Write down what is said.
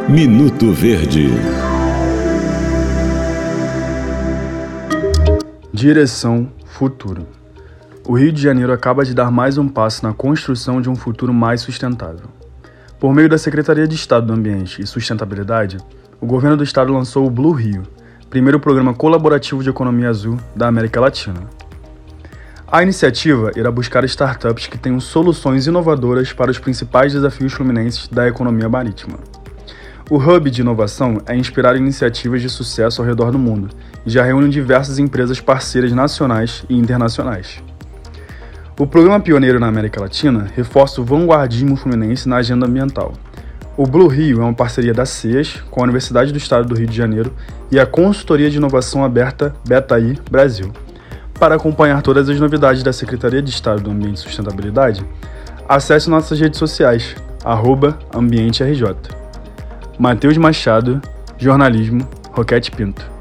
Minuto Verde. Direção Futuro. O Rio de Janeiro acaba de dar mais um passo na construção de um futuro mais sustentável. Por meio da Secretaria de Estado do Ambiente e Sustentabilidade, o governo do estado lançou o Blue Rio, primeiro programa colaborativo de economia azul da América Latina. A iniciativa irá buscar startups que tenham soluções inovadoras para os principais desafios fluminenses da economia marítima. O Hub de Inovação é inspirado em iniciativas de sucesso ao redor do mundo e já reúne diversas empresas parceiras nacionais e internacionais. O programa pioneiro na América Latina reforça o vanguardismo fluminense na agenda ambiental. O Blue Rio é uma parceria da CEAS com a Universidade do Estado do Rio de Janeiro e a consultoria de inovação aberta BetaI Brasil. Para acompanhar todas as novidades da Secretaria de Estado do Ambiente e Sustentabilidade, acesse nossas redes sociais, @AmbienteRJ. Matheus Machado, Jornalismo, Roquete Pinto.